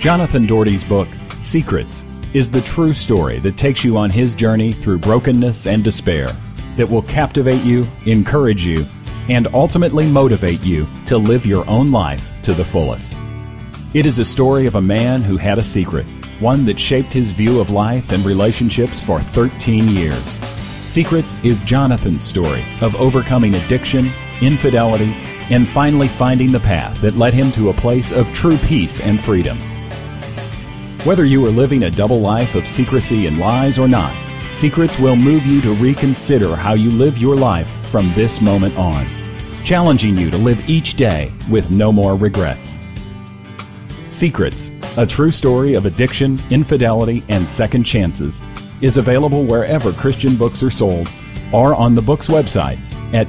Jonathan Daugherty's book, Secrets, is the true story that takes you on his journey through brokenness and despair that will captivate you, encourage you, and ultimately motivate you to live your own life to the fullest. It is a story of a man who had a secret, one that shaped his view of life and relationships for 13 years. Secrets is Jonathan's story of overcoming addiction, infidelity, and finally finding the path that led him to a place of true peace and freedom. Whether you are living a double life of secrecy and lies or not, Secrets will move you to reconsider how you live your life from this moment on, challenging you to live each day with no more regrets. Secrets, a true story of addiction, infidelity, and second chances, is available wherever Christian books are sold or on the book's website at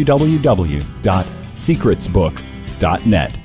www.secretsbook.net.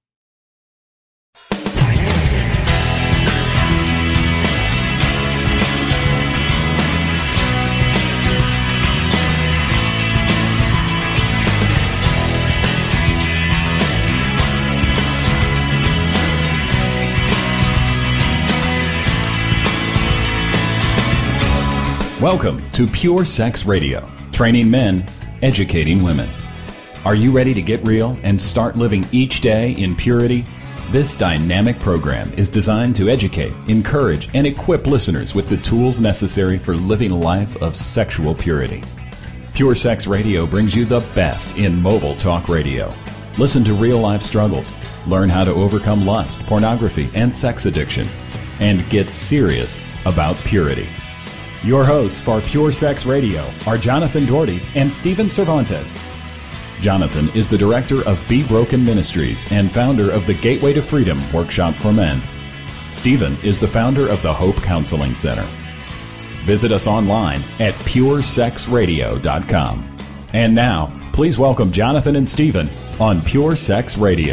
Welcome to Pure Sex Radio, training men, educating women. Are you ready to get real and start living each day in purity? This dynamic program is designed to educate, encourage, and equip listeners with the tools necessary for living a life of sexual purity. Pure Sex Radio brings you the best in mobile talk radio. Listen to real-life struggles, learn how to overcome lust, pornography, and sex addiction, and get serious about purity. Your hosts for Pure Sex Radio are Jonathan Daugherty and Stephen Cervantes. Jonathan is the director of Be Broken Ministries and founder of the Gateway to Freedom Workshop for Men. Stephen is the founder of the Hope Counseling Center. Visit us online at puresexradio.com. And now, please welcome Jonathan and Stephen on Pure Sex Radio.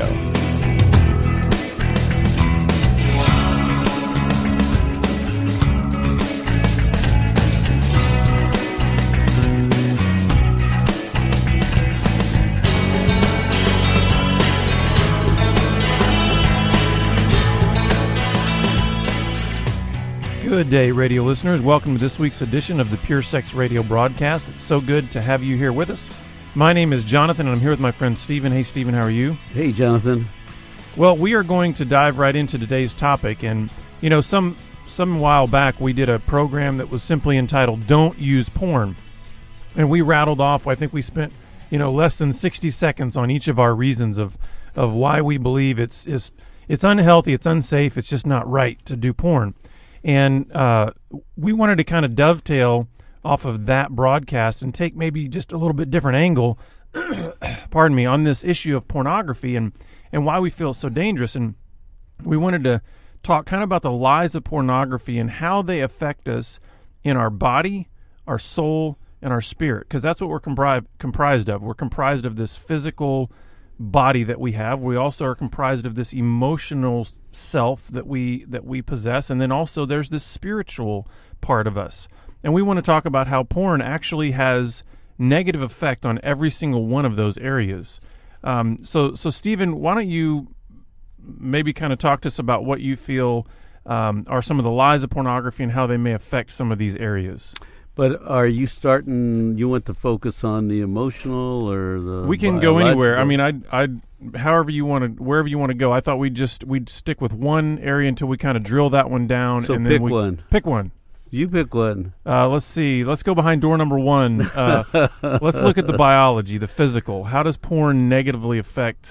Good day, radio listeners. Welcome to this week's edition of the Pure Sex Radio broadcast. It's so good to have you here with us. My name is Jonathan, and I'm here with my friend Stephen. Hey, Stephen, how are you? Hey, Jonathan. Well, we are going to dive right into today's topic. And, you know, some while back, we did a program that was simply entitled Don't Use Porn. And we rattled off, I think we spent, less than 60 seconds on each of our reasons of why we believe it's unhealthy, it's unsafe, it's just not right to do porn. And we wanted to kind of dovetail off of that broadcast and take maybe just a little bit different angle, pardon me, on this issue of pornography and why we feel it's so dangerous. And we wanted to talk kind of about the lies of pornography and how they affect us in our body, our soul, and our spirit, because that's what we're comprised of. We're comprised of this physical body that we have. We also are comprised of this emotional self that we possess, and then also there's this spiritual part of us. And we want to talk about how porn actually has negative effect on every single one of those areas. So Stephen, why don't you maybe kind of talk to us about what you feel are some of the lies of pornography and how they may affect some of these areas? But are you you want to focus on the emotional or the We can go anywhere. I mean, I'd wherever you want to go. I thought we'd stick with one area until we kind of drill that one down. So and pick then one. Pick one. You pick one. Let's see. Let's go behind door number one. Let's look at the biology, the physical. How does porn negatively affect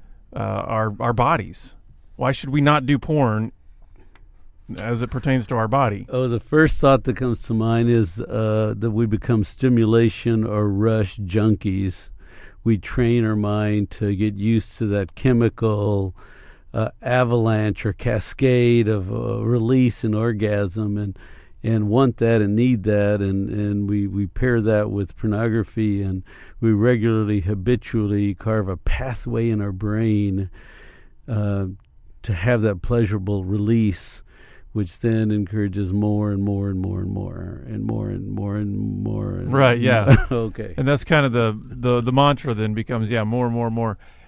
our bodies? Why should we not do porn as it pertains to our body? Oh, the first thought that comes to mind is that we become stimulation or rush junkies. We train our mind to get used to that chemical avalanche or cascade of release and orgasm and want that and need that, and we pair that with pornography, and we regularly, habitually carve a pathway in our brain to have that pleasurable release, which then encourages more and more and more and more and more and more and more. Right, yeah. Okay. And that's kind of the mantra then becomes, more and more and more.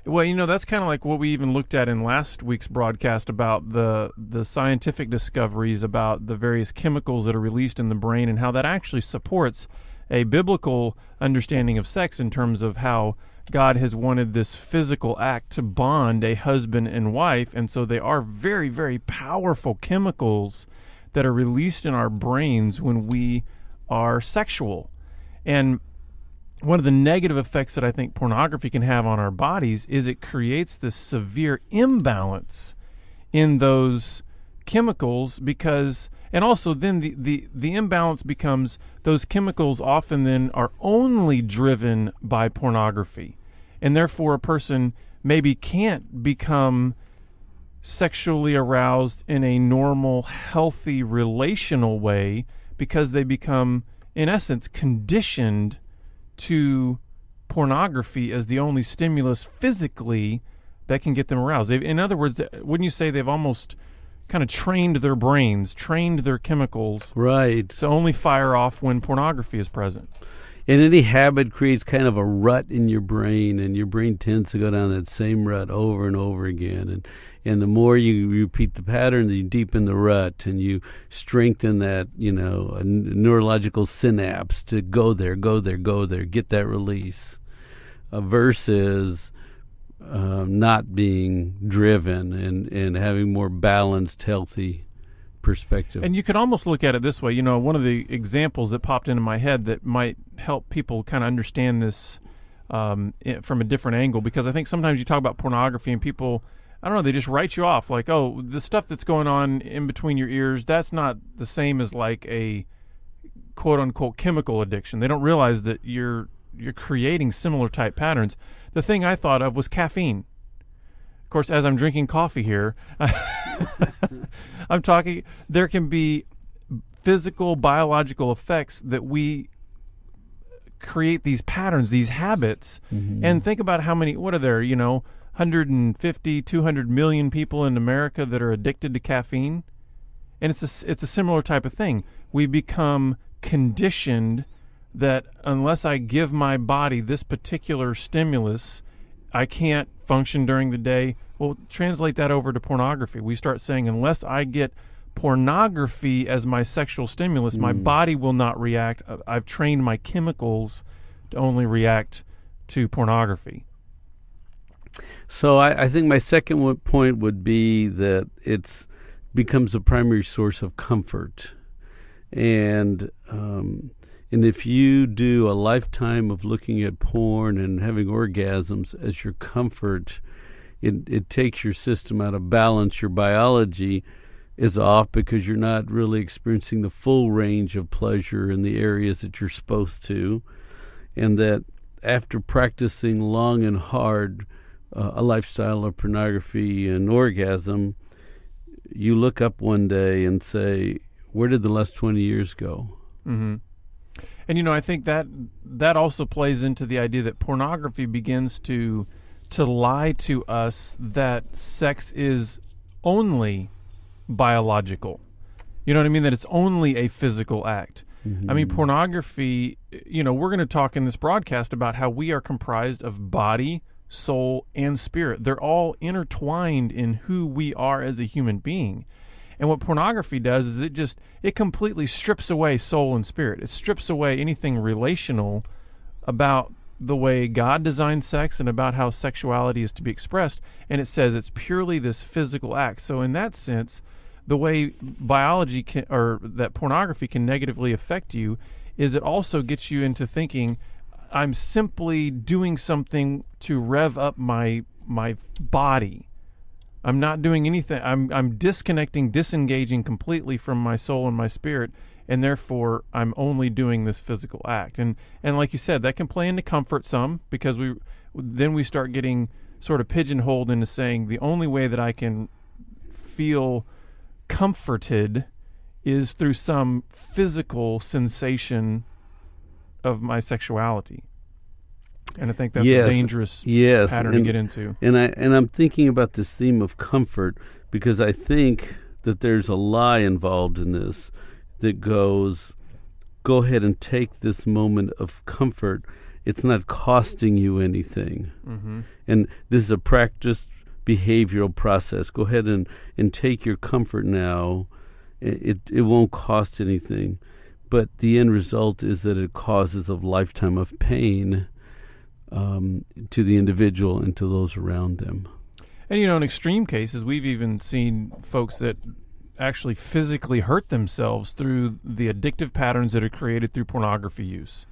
Well, that's kind of like what we even looked at in last week's broadcast about the scientific discoveries about the various chemicals that are released in the brain and how that actually supports a biblical understanding of sex in terms of how God has wanted this physical act to bond a husband and wife, and so they are very, very powerful chemicals that are released in our brains when we are sexual. And one of the negative effects that I think pornography can have on our bodies is it creates this severe imbalance in those chemicals, because, and also then the imbalance becomes those chemicals often then are only driven by pornography, and therefore a person maybe can't become sexually aroused in a normal, healthy, relational way, because they become, in essence, conditioned to pornography as the only stimulus physically that can get them aroused. In other words, wouldn't you say they've almost kind of trained their brains, trained their chemicals, right, to only fire off when pornography is present? And any habit creates kind of a rut in your brain, and your brain tends to go down that same rut over and over again. And the more you repeat the pattern, you deepen the rut, and you strengthen that, a neurological synapse to go there, get that release, versus not being driven and having more balanced, healthy perspective. And you could almost look at it this way. One of the examples that popped into my head that might help people kind of understand this from a different angle, because I think sometimes you talk about pornography and people, I don't know, they just write you off like, oh, the stuff that's going on in between your ears, that's not the same as like a quote unquote chemical addiction. They don't realize that you're creating similar type patterns. The thing I thought of was caffeine. Of course, as I'm drinking coffee here, I'm talking, there can be physical, biological effects that we create these patterns, these habits. Mm-hmm. And think about how many, what are there, 150, 200 million people in America that are addicted to caffeine. And it's a similar type of thing. We become conditioned that unless I give my body this particular stimulus, I can't function during the day. Well, translate that over to pornography. We start saying, unless I get pornography as my sexual stimulus, my body will not react. I've trained my chemicals to only react to pornography. So I think my second point would be that it becomes a primary source of comfort. And if you do a lifetime of looking at porn and having orgasms as your comfort, it takes your system out of balance. Your biology is off because you're not really experiencing the full range of pleasure in the areas that you're supposed to. And that after practicing long and hard a lifestyle of pornography and orgasm, you look up one day and say, where did the last 20 years go? Mm-hmm. And I think that also plays into the idea that pornography begins to lie to us that sex is only biological. You know what I mean? That it's only a physical act. Mm-hmm. I mean, pornography, we're going to talk in this broadcast about how we are comprised of body, soul, and spirit. They're all intertwined in who we are as a human being. And what pornography does is it completely strips away soul and spirit. It strips away anything relational about the way God designed sex and about how sexuality is to be expressed. And it says it's purely this physical act. So in that sense, the way biology or that pornography can negatively affect you is it also gets you into thinking, I'm simply doing something to rev up my body. I'm not doing anything. I'm disengaging completely from my soul and my spirit, and therefore I'm only doing this physical act. And like you said, that can play into comfort some, because we start getting sort of pigeonholed into saying the only way that I can feel comforted is through some physical sensation of my sexuality. And I think that's a dangerous pattern to get into. And I'm thinking about this theme of comfort because I think that there's a lie involved in this that goes, go ahead and take this moment of comfort It's not costing you anything. Mm-hmm. And this is a practiced behavioral process. Go ahead and take your comfort now. It won't cost anything. But the end result is that it causes a lifetime of pain to the individual and to those around them. And in extreme cases, we've even seen folks that actually physically hurt themselves through the addictive patterns that are created through pornography use.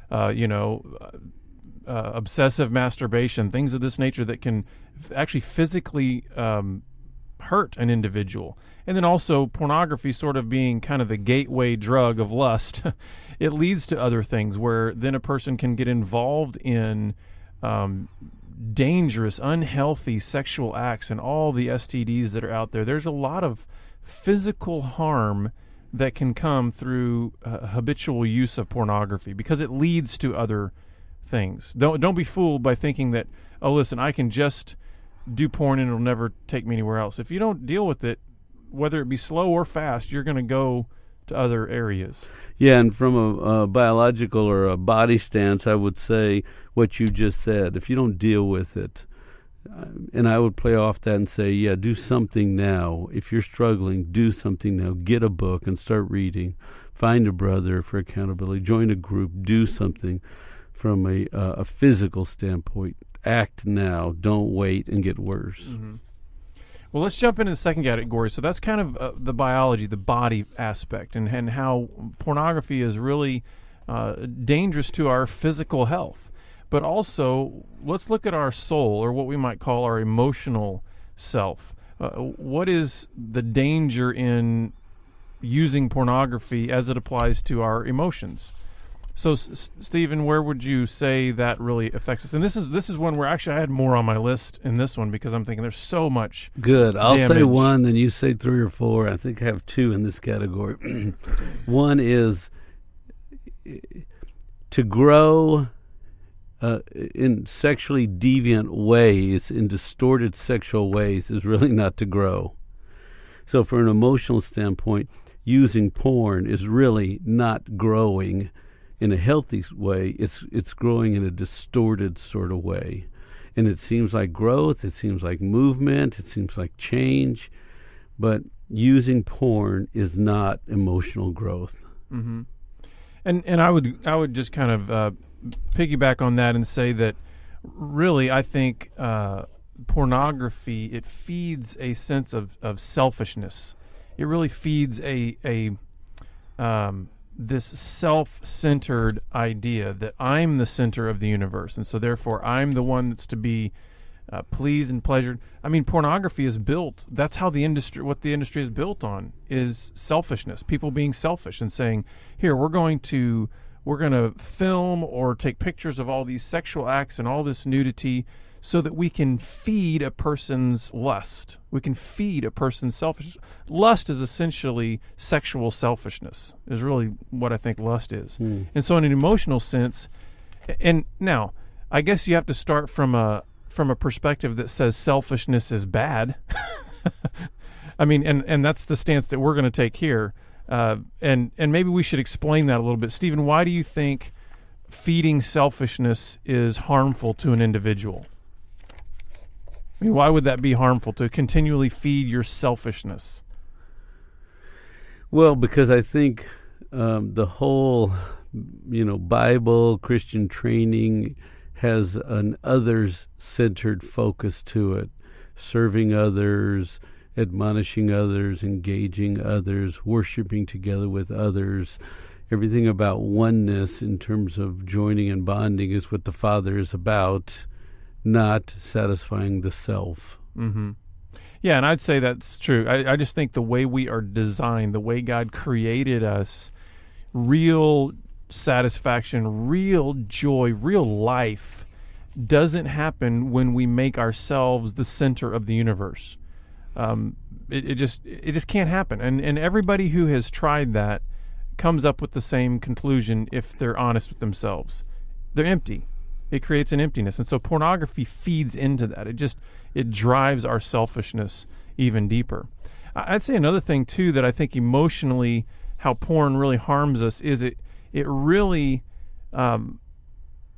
Obsessive masturbation, things of this nature that can actually physically hurt an individual. And then also pornography sort of being kind of the gateway drug of lust. It leads to other things where then a person can get involved in dangerous, unhealthy sexual acts and all the STDs that are out there. There's a lot of physical harm that can come through habitual use of pornography because it leads to other things. Don't be fooled by thinking that, oh, listen, I can just do porn and it'll never take me anywhere else. If you don't deal with it, whether it be slow or fast, you're going to go to other areas. Yeah, and from a biological or a body stance, I would say what you just said. If you don't deal with it, and I would play off that and say, yeah, do something now. If you're struggling, do something now. Get a book and start reading. Find a brother for accountability. Join a group. Do something from a physical standpoint. Act now. Don't wait and get worse. Mm-hmm. Well, let's jump into the second category. So that's kind of the biology, the body aspect, and how pornography is really dangerous to our physical health. But also, let's look at our soul, or what we might call our emotional self. What is the danger in using pornography as it applies to our emotions? So, Stephen, where would you say that really affects us? And this is one where actually I had more on my list in this one because I'm thinking there's so much. Good. I'll damage. say one, then you say three or four. I think I have two in this category. One is to grow in sexually deviant ways, in distorted sexual ways, is really not to grow. So, for an emotional standpoint, using porn is really not growing in a healthy way. It's growing in a distorted sort of way, and it seems like growth, it seems like movement, it seems like change, but using porn is not emotional growth. Mm-hmm. And I would just kind of piggyback on that and say that really I think pornography, it feeds a sense of selfishness. It really feeds this self-centered idea that I'm the center of the universe, and so therefore I'm the one that's to be pleased and pleasured. I mean, pornography is built. That's how what the industry is built on, is selfishness. People being selfish and saying, "Here, we're going to film or take pictures of all these sexual acts and all this nudity, so that we can feed a person's lust. We can feed a person's selfishness." Lust is essentially sexual selfishness, is really what I think lust is. And so in an emotional sense, and now, I guess you have to start from a perspective that says selfishness is bad. I mean, and that's the stance that we're going to take here. And maybe we should explain that a little bit. Stephen, why do you think feeding selfishness is harmful to an individual? I mean, why would that be harmful, to continually feed your selfishness? Well, because I think the whole, Bible, Christian training has an others-centered focus to it, serving others, admonishing others, engaging others, worshiping together with others. Everything about oneness in terms of joining and bonding is what the Father is about, not satisfying the self. Mm-hmm. Yeah, and I'd say that's true. I just think the way we are designed, the way God created us, real satisfaction, real joy, real life doesn't happen when we make ourselves the center of the universe. It just can't happen. And everybody who has tried that comes up with the same conclusion if they're honest with themselves. They're empty. It creates an emptiness. And so pornography feeds into that. It drives our selfishness even deeper. I'd say another thing too that I think emotionally how porn really harms us is it really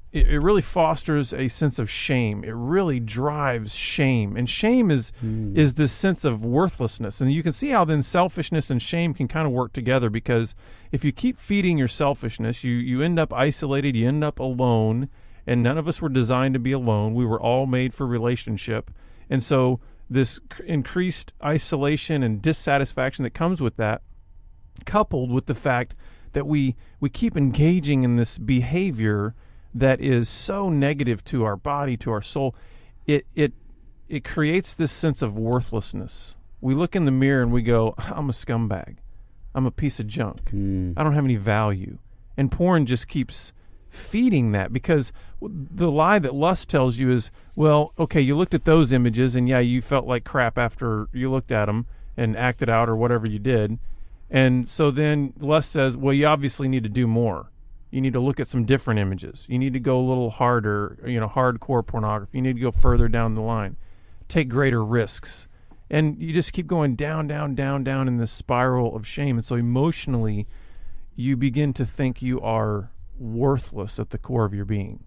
it really fosters a sense of shame. It really drives shame, and shame is this sense of worthlessness. And you can see how then selfishness and shame can kind of work together, because if you keep feeding your selfishness, you end up isolated, you end up alone, and none of us were designed to be alone. We were all made for relationship. And so this increased isolation and dissatisfaction that comes with that, coupled with the fact that we keep engaging in this behavior that is so negative to our body, to our soul, it creates this sense of worthlessness. We look in the mirror and we go, I'm a scumbag. I'm a piece of junk. I don't have any value. And porn just keeps feeding that, because the lie that lust tells you is, well, okay, you looked at those images and yeah, you felt like crap after you looked at them and acted out or whatever you did. And so then lust says, well, you obviously need to do more. You need to look at some different images. You need to go a little harder, hardcore pornography. You need to go further down the line. Take greater risks. And you just keep going down, down, down, down in this spiral of shame. And so emotionally, you begin to think you are worthless at the core of your being.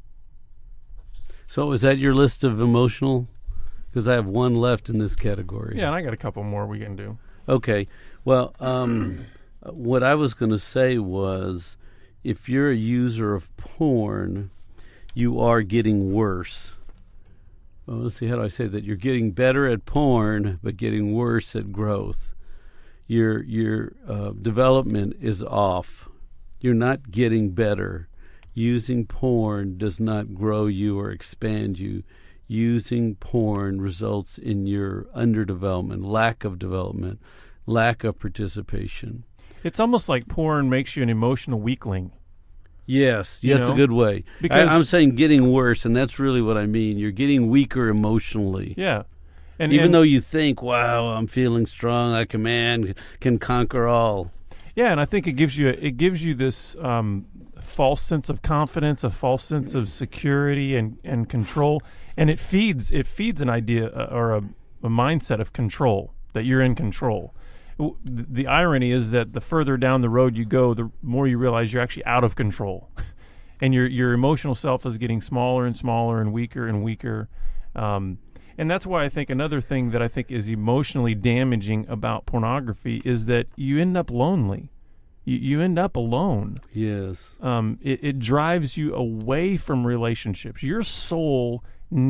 So is that your list of emotional? Because I have one left in this category. Yeah, and I got a couple more we can do. Okay. Well, what I was going to say was, if you're a user of porn, you are getting worse. Well, let's see, how do I say that? You're getting better at porn, but getting worse at growth. Your development is off. You're not getting better. Using porn does not grow you or expand you. Using porn results in your underdevelopment, lack of development, lack of participation. It's almost like porn makes you an emotional weakling. Yes, that's a good way. Because I'm saying getting worse, and that's really what I mean. You're getting weaker emotionally. Yeah. And even though you think, wow, I'm feeling strong, like a man can conquer all. Yeah, and I think it gives you this false sense of confidence, a false sense of security and control, and it feeds an idea or a mindset of control, that you're in control. The irony is that the further down the road you go, the more you realize you're actually out of control, and your emotional self is getting smaller and smaller and weaker and weaker. And that's why I think another thing that I think is emotionally damaging about pornography is that you end up lonely. You end up alone. Yes. It drives you away from relationships. Your soul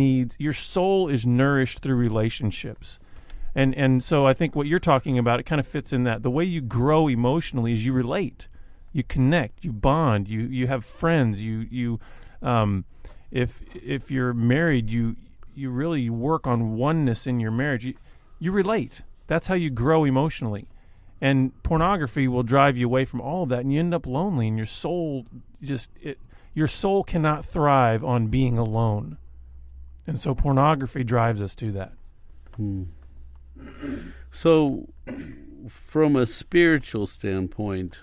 is nourished through relationships. And so I think what you're talking about, it kind of fits in that. The way you grow emotionally is you relate, you connect, you bond, you have friends, if you're married, you really work on oneness in your marriage. You relate. That's how you grow emotionally. And pornography will drive you away from all of that, and you end up lonely, and your soul cannot thrive on being alone. And so pornography drives us to that. So, from a spiritual standpoint,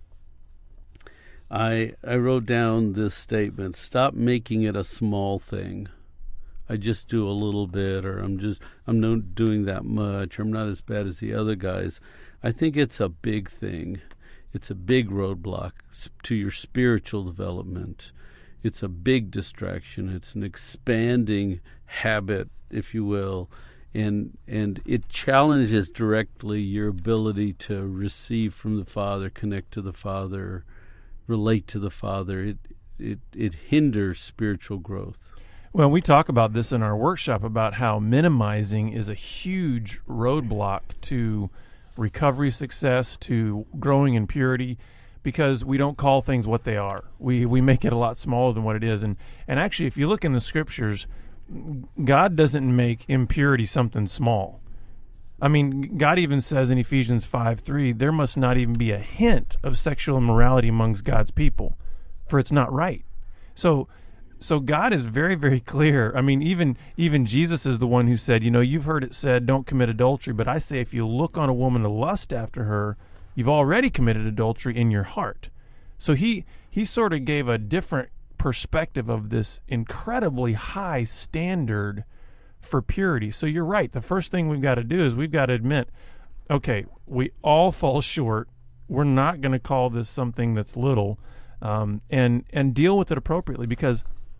I wrote down this statement: stop making it a small thing. I just do a little bit, or I'm not doing that much, or I'm not as bad as the other guys. I think it's a big thing. It's a big roadblock to your spiritual development. It's a big distraction. It's an expanding habit, if you will. And it challenges directly your ability to receive from the Father, connect to the Father, relate to the Father. It hinders spiritual growth. Well, we talk about this in our workshop, about how minimizing is a huge roadblock to recovery success, to growing in purity, because we don't call things what they are. We make it a lot smaller than what it is. And actually, if you look in the scriptures, God doesn't make impurity something small. I mean, God even says in Ephesians 5:3, there must not even be a hint of sexual immorality amongst God's people, for it's not right. So God is very, very clear. I mean, even Jesus is the one who said, you've heard it said, don't commit adultery, but I say if you look on a woman to lust after her, you've already committed adultery in your heart. So he sort of gave a different perspective of this incredibly high standard for purity. So you're right. The first thing we've got to do is we've got to admit, okay, we all fall short. We're not going to call this something that's little, and deal with it appropriately, because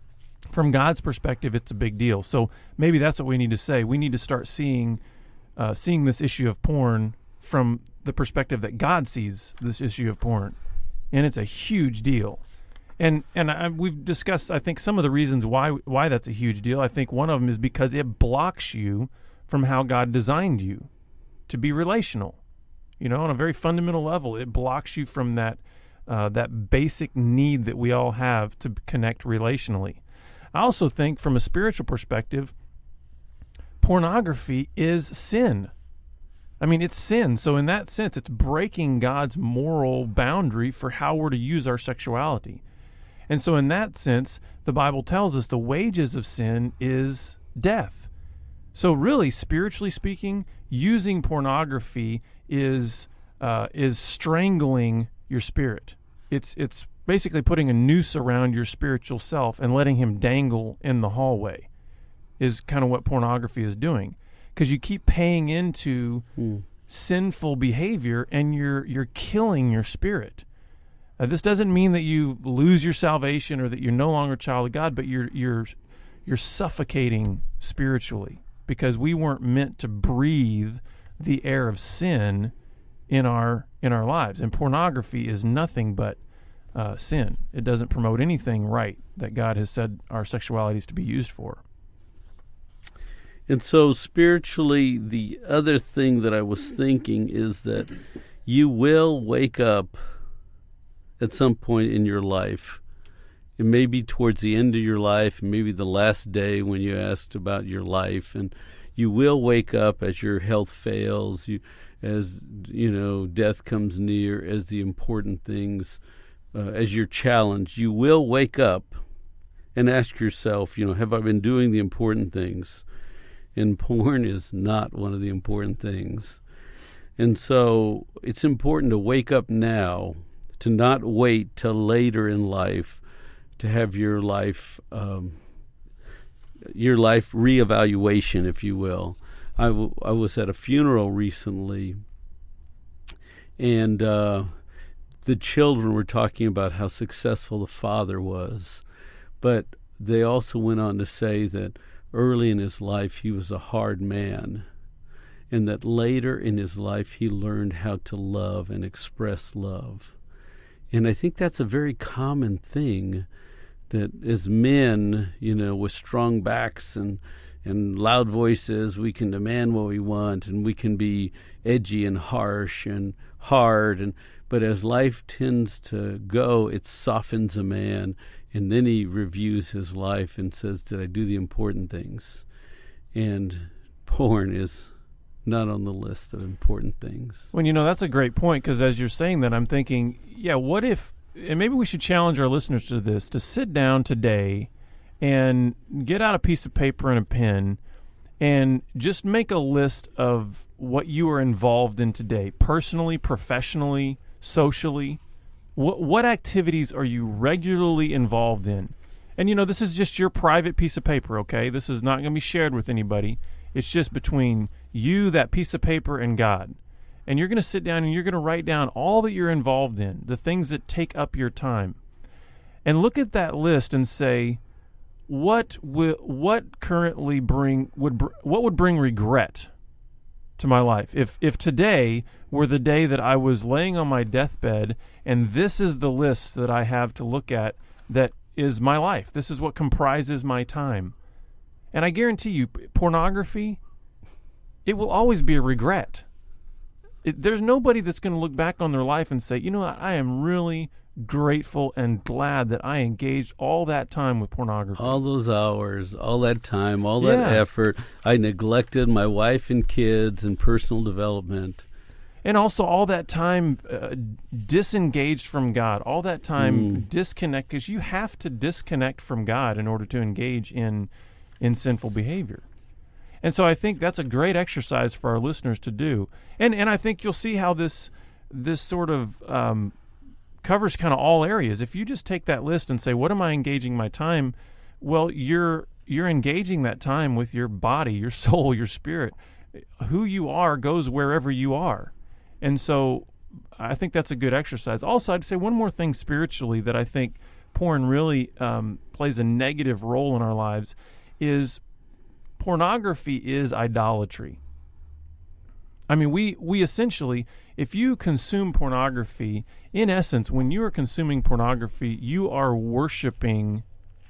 from God's perspective, it's a big deal. So maybe that's what we need to say. We need to start seeing this issue of porn from the perspective that God sees this issue of porn, and it's a huge deal. And we've discussed, I think, some of the reasons why that's a huge deal. I think one of them is because it blocks you from how God designed you to be relational. On a very fundamental level, it blocks you from that basic need that we all have to connect relationally. I also think, from a spiritual perspective, pornography is sin. I mean, it's sin. So in that sense, it's breaking God's moral boundary for how we're to use our sexuality. And so in that sense, the Bible tells us the wages of sin is death. So really, spiritually speaking, using pornography is strangling your spirit. It's basically putting a noose around your spiritual self and letting him dangle in the hallway, is kind of what pornography is doing. Because you keep paying into sinful behavior, and you're killing your spirit. This doesn't mean that you lose your salvation or that you're no longer a child of God, but you're suffocating spiritually, because we weren't meant to breathe the air of sin in our lives. And pornography is nothing but sin. It doesn't promote anything right that God has said our sexuality is to be used for. And so spiritually, the other thing that I was thinking is that you will wake up at some point in your life. It may be towards the end of your life, maybe the last day when you asked about your life, and you will wake up as your health fails, as death comes near, as the important things, as you're challenged. You will wake up and ask yourself, have I been doing the important things? And porn is not one of the important things. And so it's important to wake up now, to not wait till later in life to have your life reevaluation, if you will. I was at a funeral recently, and the children were talking about how successful the father was, but they also went on to say that early in his life he was a hard man, and that later in his life he learned how to love and express love. And I think that's a very common thing, that as men, with strong backs and loud voices, we can demand what we want, and we can be edgy and harsh and hard, but as life tends to go, it softens a man, and then he reviews his life and says, did I do the important things? And porn is not on the list of important things. Well, that's a great point, because as you're saying that, I'm thinking, what if, and maybe we should challenge our listeners to this, to sit down today and get out a piece of paper and a pen and just make a list of what you are involved in today, personally, professionally, socially. What activities are you regularly involved in? And this is just your private piece of paper, okay? This is not going to be shared with anybody. It's just between you, that piece of paper, and God. And you're going to sit down and you're going to write down all that you're involved in, the things that take up your time. And look at that list and say, what would bring regret to my life? If today were the day that I was laying on my deathbed, and this is the list that I have to look at, that is my life. This is what comprises my time. And I guarantee you, pornography, it will always be a regret. There's nobody that's going to look back on their life and say, I am really grateful and glad that I engaged all that time with pornography. All those hours, all that time, all that effort. I neglected my wife and kids and personal development. And also all that time disengaged from God, all that time disconnect, because you have to disconnect from God in order to engage in sinful behavior. And so I think that's a great exercise for our listeners to do. And I think you'll see how this sort of covers kind of all areas. If you just take that list and say, what am I engaging my time? Well, you're engaging that time with your body, your soul, your spirit. Who you are goes wherever you are. And so I think that's a good exercise. Also, I'd say one more thing spiritually that I think porn really plays a negative role in our lives is pornography is idolatry. I mean, we essentially, if you consume pornography, in essence, when you are consuming pornography, you are worshiping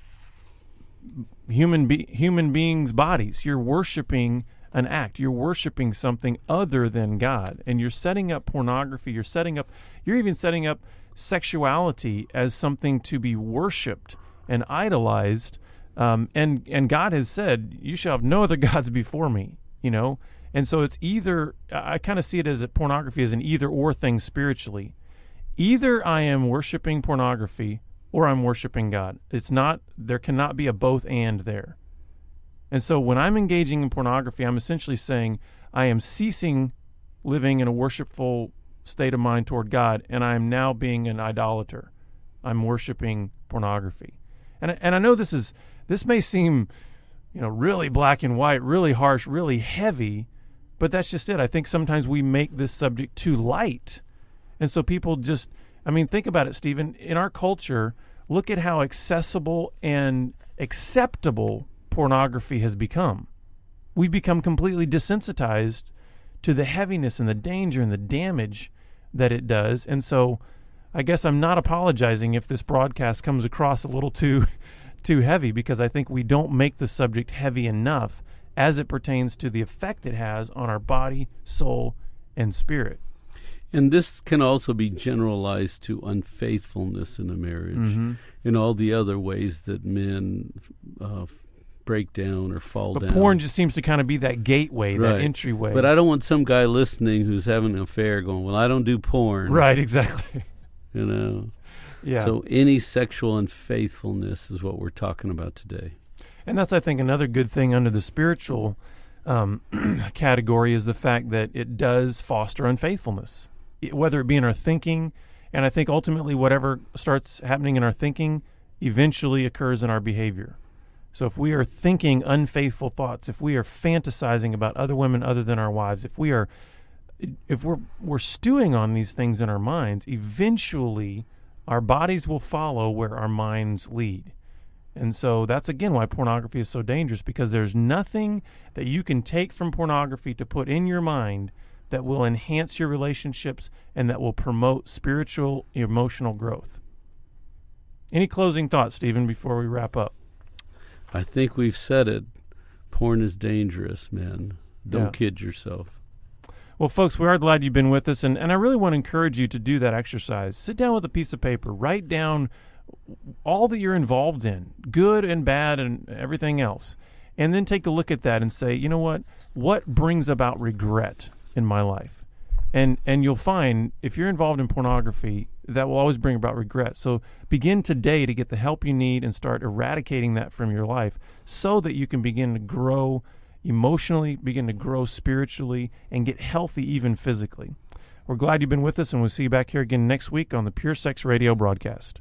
human beings' bodies. You're worshiping an act. You're worshiping something other than God, and you're setting up pornography. You're even setting up sexuality as something to be worshipped and idolized. And God has said, "You shall have no other gods before me." You know. And so it's either, I kind of see it as pornography as an either-or thing spiritually. Either I am worshiping pornography or I'm worshiping God. It's not, there cannot be a both and there. And so when I'm engaging in pornography, I'm essentially saying I am ceasing living in a worshipful state of mind toward God, and I am now being an idolater. I'm worshiping pornography. And I know this may seem, really black and white, really harsh, really heavy, but that's just it. I think sometimes we make this subject too light. And so people just, think about it, Stephen. In our culture, look at how accessible and acceptable pornography has become. We've become completely desensitized to the heaviness and the danger and the damage that it does. And so I guess I'm not apologizing if this broadcast comes across a little too heavy, because I think we don't make the subject heavy enough as it pertains to the effect it has on our body, soul, and spirit. And this can also be generalized to unfaithfulness in a marriage, and all the other ways that men break down or fall down. But porn just seems to kind of be that gateway, right, that entryway. But I don't want some guy listening who's having an affair going, "Well, I don't do porn." Right, exactly. Yeah. So any sexual unfaithfulness is what we're talking about today. And that's, I think, another good thing under the spiritual category is the fact that it does foster unfaithfulness, whether it be in our thinking, and I think ultimately whatever starts happening in our thinking eventually occurs in our behavior. So if we are thinking unfaithful thoughts, if we are fantasizing about other women other than our wives, if we're stewing on these things in our minds, eventually our bodies will follow where our minds lead. And so that's, again, why pornography is so dangerous, because there's nothing that you can take from pornography to put in your mind that will enhance your relationships and that will promote spiritual, emotional growth. Any closing thoughts, Stephen, before we wrap up? I think we've said it. Porn is dangerous, man. Don't kid yourself. Well, folks, we are glad you've been with us, and I really want to encourage you to do that exercise. Sit down with a piece of paper, write down all that you're involved in, good and bad and everything else, and then take a look at that and say, you know what brings about regret in my life? And you'll find if you're involved in pornography, that will always bring about regret. So begin today to get the help you need and start eradicating that from your life so that you can begin to grow emotionally, begin to grow spiritually, and get healthy even physically. We're glad you've been with us, and we'll see you back here again next week on the Pure Sex Radio broadcast.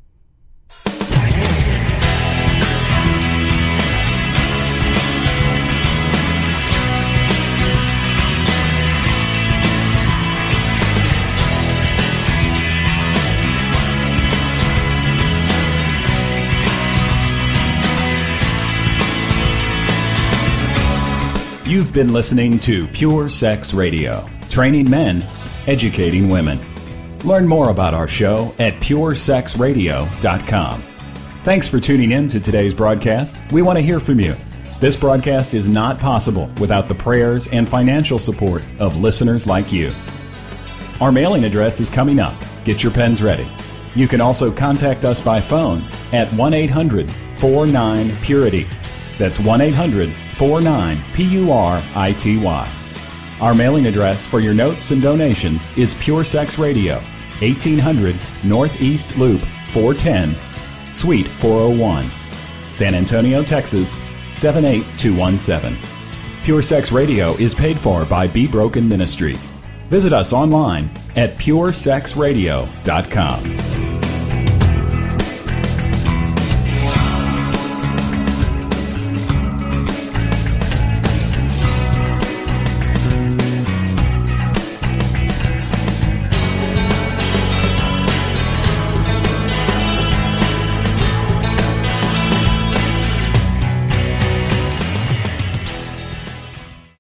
You've been listening to Pure Sex Radio, training men, educating women. Learn more about our show at puresexradio.com. Thanks for tuning in to today's broadcast. We want to hear from you. This broadcast is not possible without the prayers and financial support of listeners like you. Our mailing address is coming up. Get your pens ready. You can also contact us by phone at 1-800-49-PURITY. That's 1-800-49-PURITY. Our mailing address for your notes and donations is Pure Sex Radio, 1800 Northeast Loop 410, Suite 401, San Antonio, Texas 78217. Pure Sex Radio is paid for by Be Broken Ministries. Visit us online at puresexradio.com.